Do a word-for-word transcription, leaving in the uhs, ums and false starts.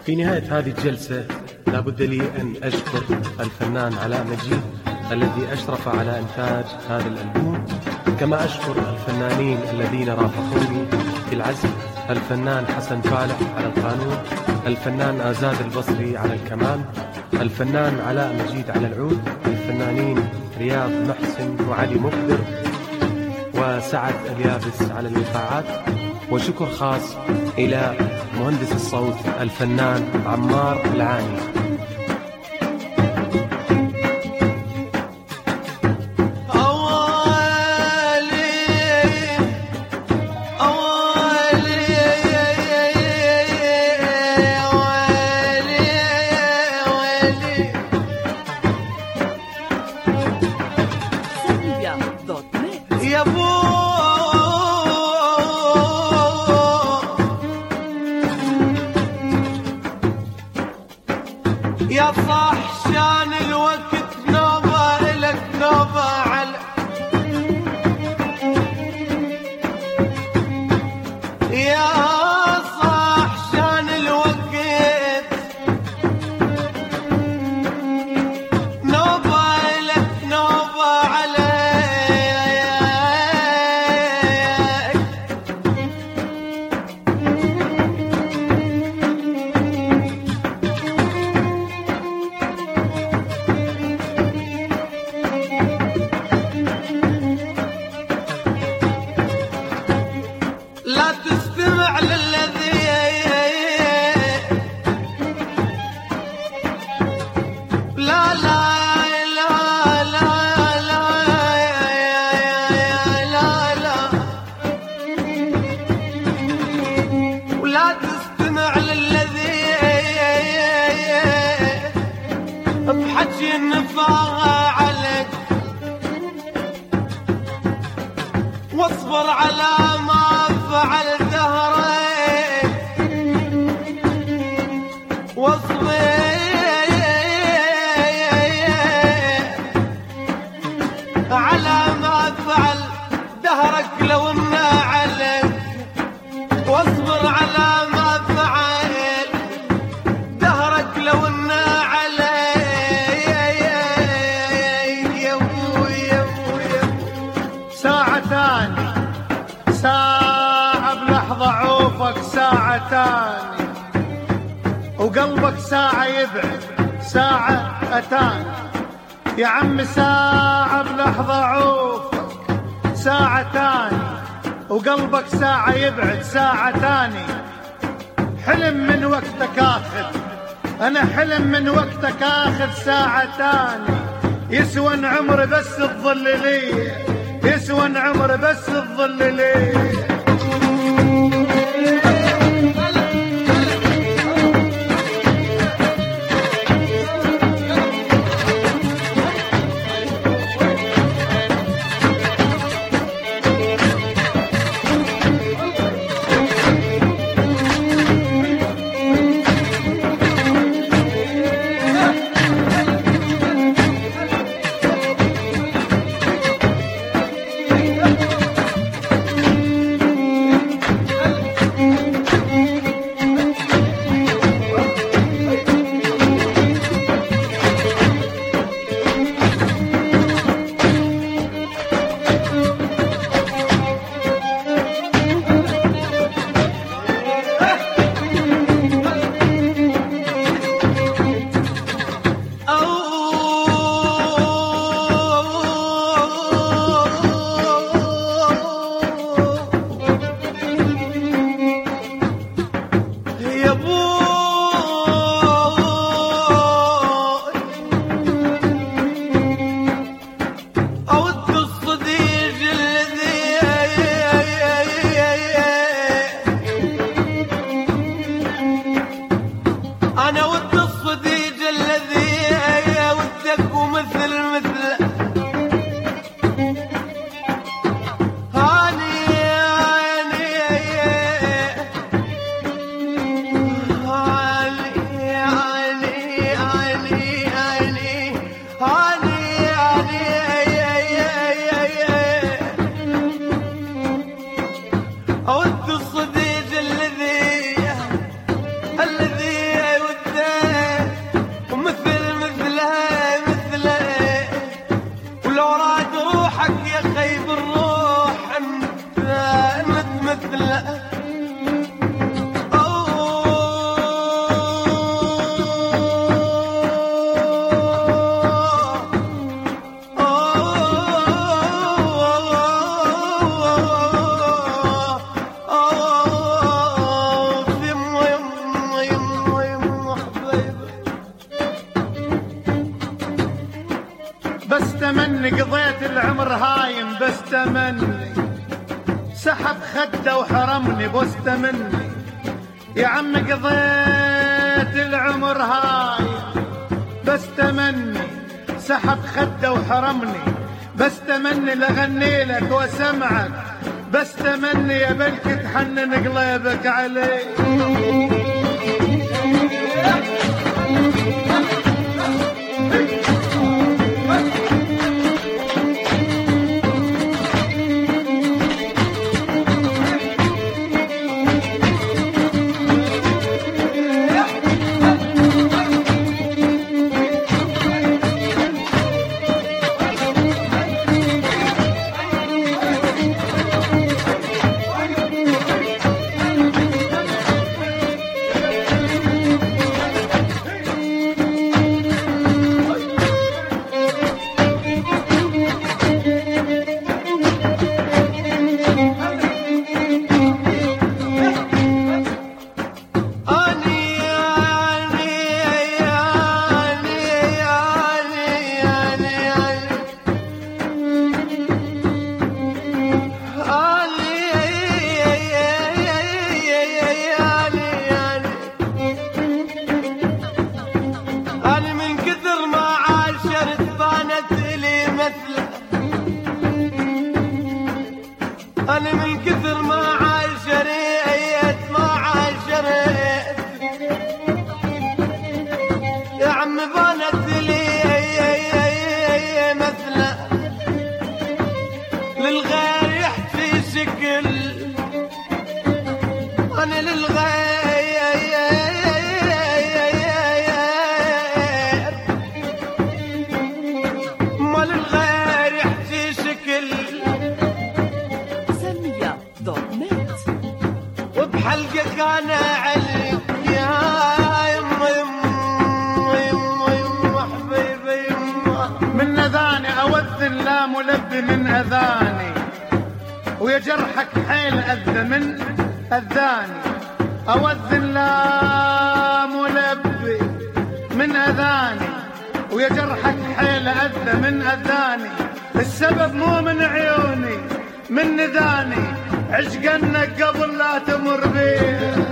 في نهاية هذه الجلسة لا بد لي أن أشكر الفنان علاء مجيد الذي أشرف على إنتاج هذا الألبوم، كما أشكر الفنانين الذين رافقوني في العزف: الفنان حسن فالح على القانون، الفنان آزاد البصري على الكمان، الفنان علاء مجيد على العود، الفنانين رياض محسن وعلي مقدر وسعد اليابس على الإيقاعات. وشكر خاص إلى مهندس الصوت الفنان عمار العاني. يا صاح شان الوقت نوبة إلك نوبة على يا صاح شان الوقت نوبة إلك نوبة عليك. لا تستمع للذي لا لا لا لا لا لا لا ولا تستمع للذي بحكي النفاق عليك، واصبر على ما فعل دهرك، واصبر على ما فعل دهرك لو انه عليك، واصبر على ما فعل دهرك لو انه عليك. يا ابوي يا ابوي يا ابوي ساعة تاني ساعة بلحظة عوفك، ساعة تاني وقلبك ساعة يبعد، ساعة أتاني يا عم، ساعة بلحظة عوفك، ساعة تاني وقلبك ساعة يبعد، ساعة تاني. حلم من وقتك آخذ، أنا حلم من وقتك آخذ ساعة تاني. يسوى العمر بس تظل لي، يسوى العمر بس تظل لي. تمني قضيت العمر هايم بس تمني سحب خده وحرمني بس تمني يا عم قضيت العمر هايم بس تمني سحب خده وحرمني بس تمني لغني لك وسمعك بس تمني يا بلك تحنن قلبك علي أنا من كثر ما عاشريت ما عاشريت يا عم بانت لي مثله للغير يحكي شكل أنا للغير ما للغير يحكي شكل وبحلقك انا علي يا يما يما يما يما حبيبي يما من اذاني اودن لا ملبي من اذاني ويا جرحك حيل اذى من اذاني اودن لا ملبي من اذاني ويا جرحك حيل اذى من اذاني السبب مو من عيوني من نداني عشقنك قبل لا تمر بيه